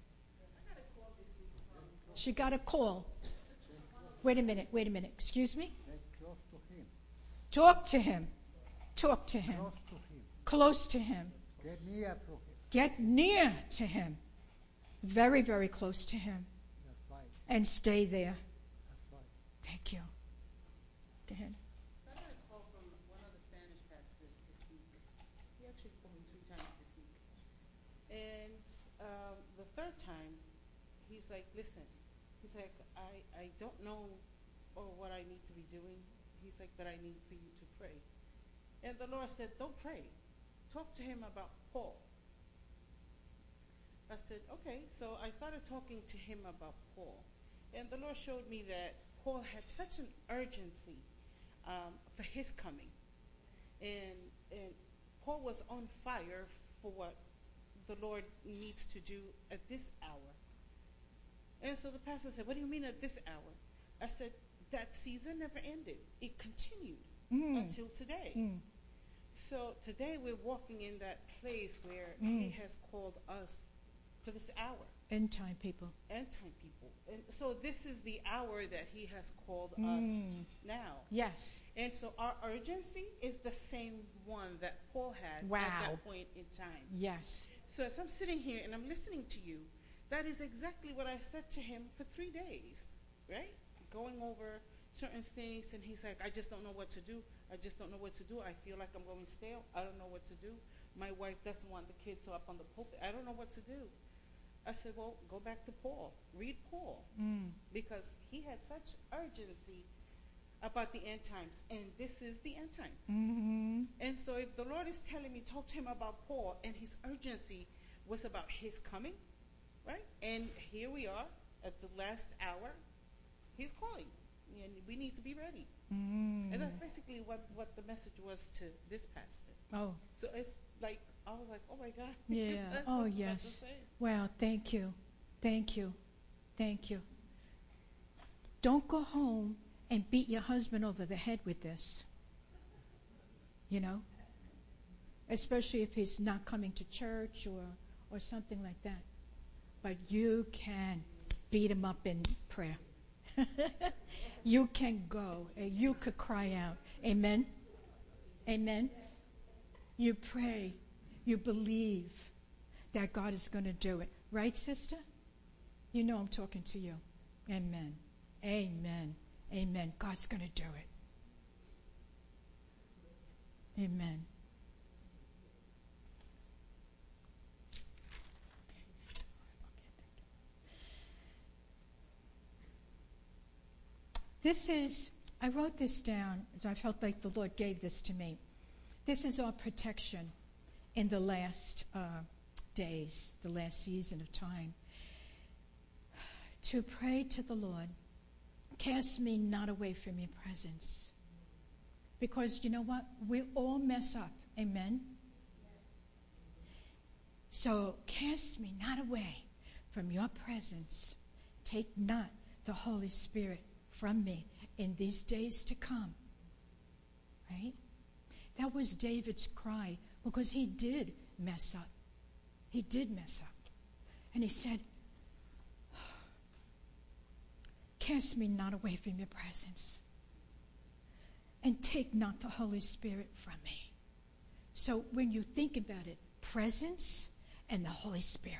Speaker 2: She got a call. Wait a minute, wait a minute. Excuse me? Talk to him. Talk to him. Close to him.
Speaker 4: Get near to him.
Speaker 2: Get near to him. Very, very close to him.
Speaker 4: That's right.
Speaker 2: And stay there.
Speaker 4: That's right.
Speaker 2: Thank you. Go ahead.
Speaker 5: I got a call from one of the Spanish pastors this week. He actually called me three times this week. And um, the third time, he's like, listen, he's like, I, I don't know oh, what I need to be doing. He's like, but I need for you to pray. And the Lord said, don't pray. Talk to him about Paul. I said, okay. So I started talking to him about Paul. And the Lord showed me that Paul had such an urgency um, for his coming. And, and Paul was on fire for what the Lord needs to do at this hour. And so the pastor said, what do you mean at this hour? I said, that season never ended. It continued
Speaker 2: Mm.
Speaker 5: until today.
Speaker 2: Mm.
Speaker 5: So today we're walking in that place where
Speaker 2: Mm.
Speaker 5: he has called us for this hour.
Speaker 2: End time people.
Speaker 5: End time people. And so this is the hour that he has called us
Speaker 2: Mm.
Speaker 5: now.
Speaker 2: Yes.
Speaker 5: And so our urgency is the same one that Paul had
Speaker 2: Wow.
Speaker 5: at that point in time.
Speaker 2: Yes.
Speaker 5: So as I'm sitting here and I'm listening to you, that is exactly what I said to him for three days, right? Going over certain things, and he's like, I just don't know what to do. I just don't know what to do. I feel like I'm going stale. I don't know what to do. My wife doesn't want the kids up on the pulpit. I don't know what to do. I said, well, go back to Paul. Read Paul.
Speaker 2: Mm.
Speaker 5: Because he had such urgency about the end times. And this is the end times.
Speaker 2: Mm-hmm.
Speaker 5: And so if the Lord is telling me, talk to him about Paul, and his urgency was about his coming, right? And here we are at the last hour. He's calling. And we need to be ready.
Speaker 2: Mm.
Speaker 5: And that's basically what, what the message was to this pastor.
Speaker 2: Oh,
Speaker 5: So it's like, I was like, oh my God.
Speaker 2: yeah.
Speaker 5: That's
Speaker 2: Oh,
Speaker 5: what I'm about to
Speaker 2: yes.
Speaker 5: say.
Speaker 2: Wow. Thank you. Thank you. Thank you. Don't go home and beat your husband over the head with this. You know? Especially if he's not coming to church or, or something like that. But you can beat him up in prayer. You can go and you could cry out. Amen? Amen? You pray. You believe that God is going to do it. Right, sister? You know I'm talking to you. Amen. Amen. Amen. God's going to do it. Amen. This is, I wrote this down as I felt like the Lord gave this to me. This is our protection in the last uh, days, the last season of time. To pray to the Lord, cast me not away from your presence. Because you know what? We all mess up. Amen? So cast me not away from your presence. Take not the Holy Spirit from me in these days to come. Right? That was David's cry because he did mess up. He did mess up. And he said, cast me not away from your presence. And take not the Holy Spirit from me. So when you think about it, presence and the Holy Spirit.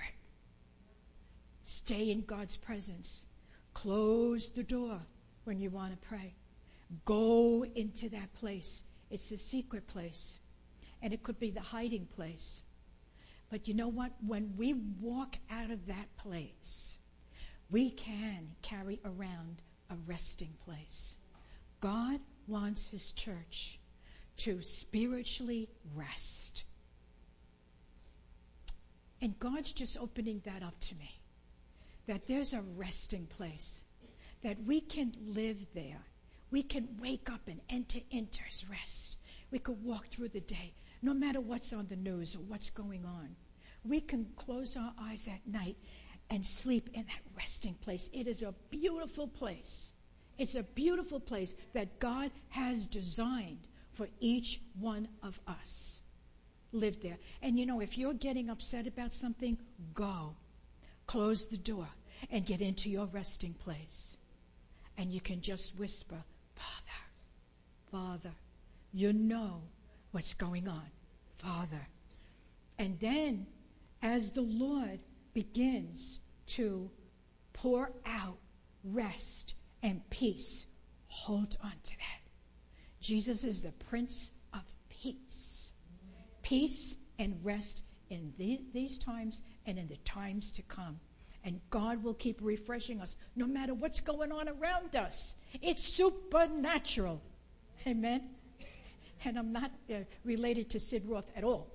Speaker 2: Stay in God's presence. Close the door when you want to pray. Go into that place. It's the secret place. And it could be the hiding place. But you know what? When we walk out of that place, we can carry around a resting place. God wants his church to spiritually rest. And God's just opening that up to me. That there's a resting place. That we can live there. We can wake up and enter into his rest. We could walk through the day, no matter what's on the news or what's going on. We can close our eyes at night and sleep in that resting place. It is a beautiful place. It's a beautiful place that God has designed for each one of us. Live there. And you know, if you're getting upset about something, go. Close the door and get into your resting place. And you can just whisper, Father, Father, you know what's going on. Father. And then, as the Lord begins to pour out rest and peace, hold on to that. Jesus is the Prince of Peace. Peace and rest in the, these times and in the times to come. And God will keep refreshing us no matter what's going on around us. It's supernatural. Amen? And I'm not uh, related to Sid Roth at all.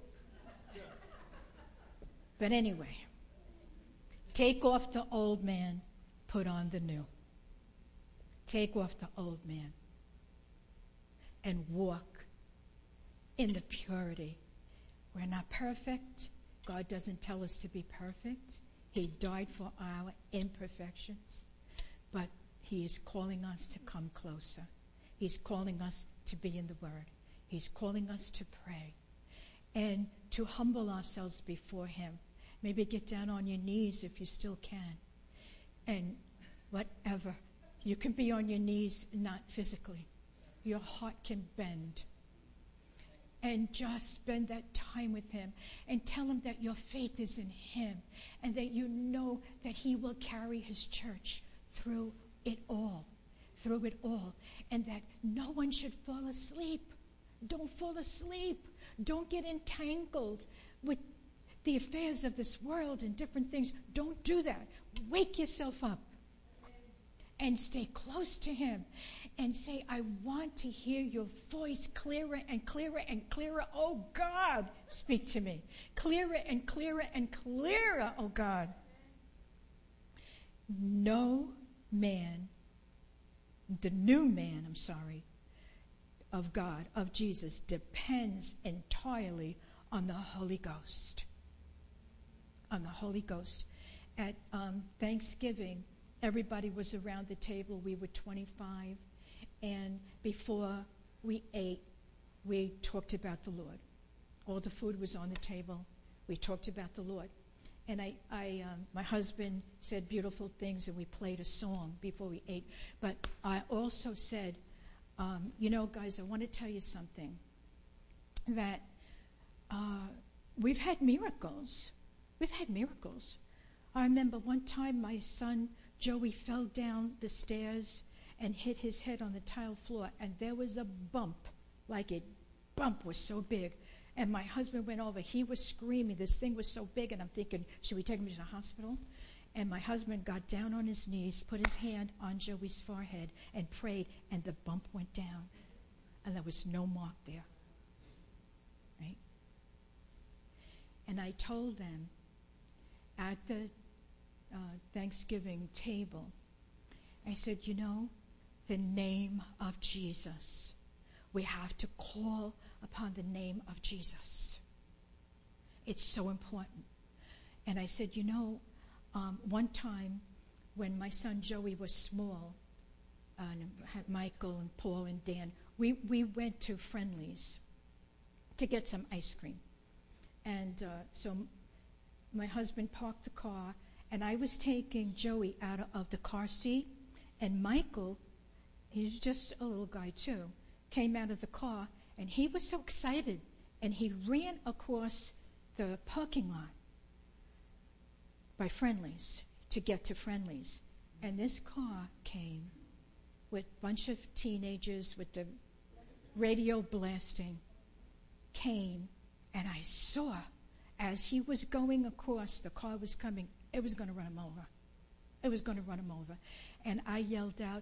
Speaker 2: But anyway, take off the old man, put on the new. Take off the old man and walk in the purity. We're not perfect. God doesn't tell us to be perfect. He died for our imperfections. But he is calling us to come closer. He's calling us to be in the Word. He's calling us to pray and to humble ourselves before him. Maybe get down on your knees if you still can. And whatever. You can be on your knees, not physically. Your heart can bend. And just spend that time with Him and tell Him that your faith is in Him and that you know that He will carry His church through it all, through it all, and that no one should fall asleep. Don't fall asleep. Don't get entangled with the affairs of this world and different things. Don't do that. Wake yourself up and stay close to Him and say, I want to hear your voice clearer and clearer and clearer. Oh God, speak to me. Clearer and clearer and clearer, oh God. No man, the new man, I'm sorry, of God, of Jesus, depends entirely on the Holy Ghost. On the Holy Ghost. At um, Thanksgiving, everybody was around the table. We were twenty-five. And before we ate, we talked about the Lord. All the food was on the table. We talked about the Lord. And I, I um, my husband said beautiful things, and we played a song before we ate. But I also said, um, you know, guys, I want to tell you something. That uh, we've had miracles. We've had miracles. I remember one time my son Joey fell down the stairs and hit his head on the tile floor, and there was a bump, like a bump was so big. And my husband went over. He was screaming. This thing was so big, and I'm thinking, should we take him to the hospital? And my husband got down on his knees, put his hand on Joey's forehead, and prayed, and the bump went down. And there was no mark there. Right? And I told them at the uh, Thanksgiving table, I said, you know, the name of Jesus. We have to call upon the name of Jesus. It's so important. And I said, you know, um, one time when my son Joey was small, uh, and had Michael and Paul and Dan, we, we went to Friendly's to get some ice cream. And uh, so my husband parked the car, and I was taking Joey out of the car seat, and Michael, he's just a little guy too, came out of the car, and he was so excited, and he ran across the parking lot by Friendly's to get to Friendly's. And this car came with a bunch of teenagers with the radio blasting, came, and I saw as he was going across, the car was coming, it was going to run him over. It was going to run him over. And I yelled out,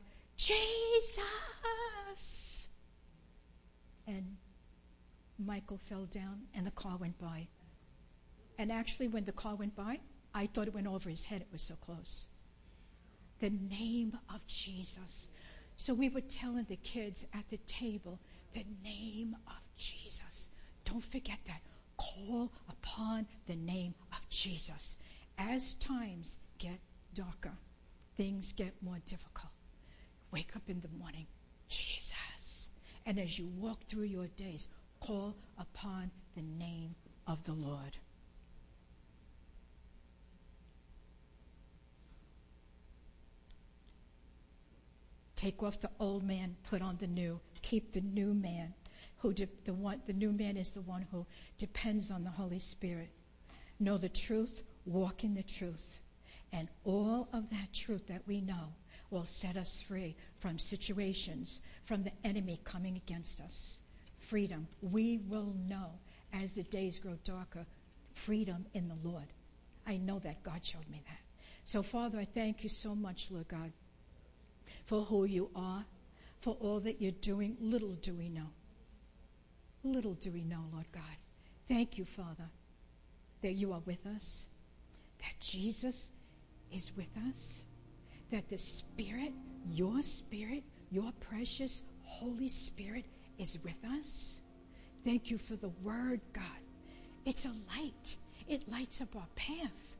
Speaker 2: Jesus! And Michael fell down, and the car went by. And actually, when the car went by, I thought it went over his head. It was so close. The name of Jesus. So we were telling the kids at the table, the name of Jesus. Don't forget that. Call upon the name of Jesus. As times get darker, things get more difficult. Wake up in the morning, Jesus. And as you walk through your days, call upon the name of the Lord. Take off the old man, put on the new. Keep the new man. Who de- the one, the new man is the one who depends on the Holy Spirit. Know the truth, walk in the truth, and all of that truth that we know will set us free from situations, from the enemy coming against us. Freedom. We will know as the days grow darker, freedom in the Lord. I know that. God showed me that. So, Father, I thank you so much, Lord God, for who you are, for all that you're doing. Little do we know. Little do we know, Lord God. Thank you, Father, that you are with us, that Jesus is with us, that the Spirit, your Spirit, your precious Holy Spirit is with us. Thank you for the Word, God. It's a light. It lights up our path.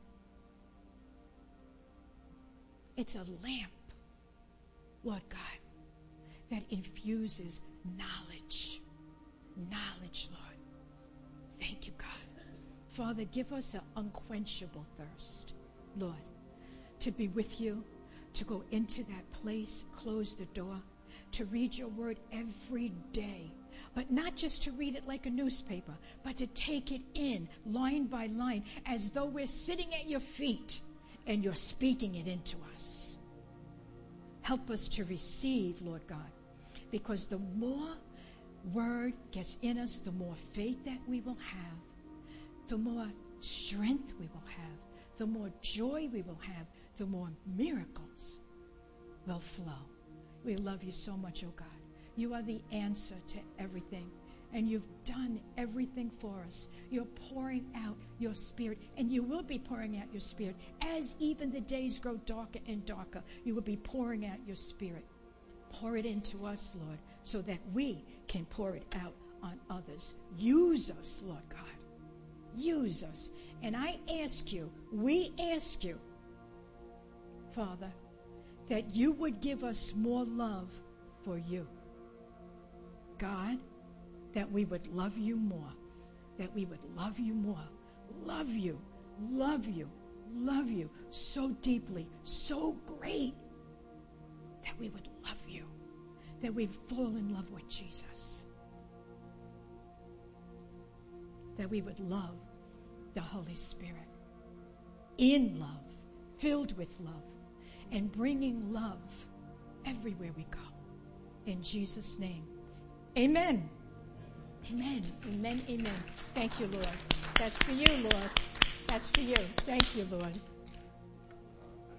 Speaker 2: It's a lamp, Lord God, that infuses knowledge. Knowledge, Lord. Thank you, God, Father, give us an unquenchable thirst, Lord, to be with you, to go into that place, close the door, to read your word every day. But not just to read it like a newspaper, but to take it in line by line as though we're sitting at your feet and you're speaking it into us. Help us to receive, Lord God, because the more word gets in us, the more faith that we will have, the more strength we will have, the more joy we will have, the more miracles will flow. We love you so much, oh God. You are the answer to everything, and you've done everything for us. You're pouring out your Spirit, and you will be pouring out your Spirit. As even the days grow darker and darker, you will be pouring out your Spirit. Pour it into us, Lord, so that we can pour it out on others. Use us, Lord God. Use us. And I ask you, we ask you, Father, that you would give us more love for you. God, that we would love you more, that we would love you more, love you, love you, love you so deeply, so great, that we would love you, that we'd fall in love with Jesus, that we would love the Holy Spirit, in love, filled with love, and bringing love everywhere we go. In Jesus' name, amen. Amen. Amen. Amen. Thank you, Lord. That's for you, Lord. That's for you. Thank you, Lord.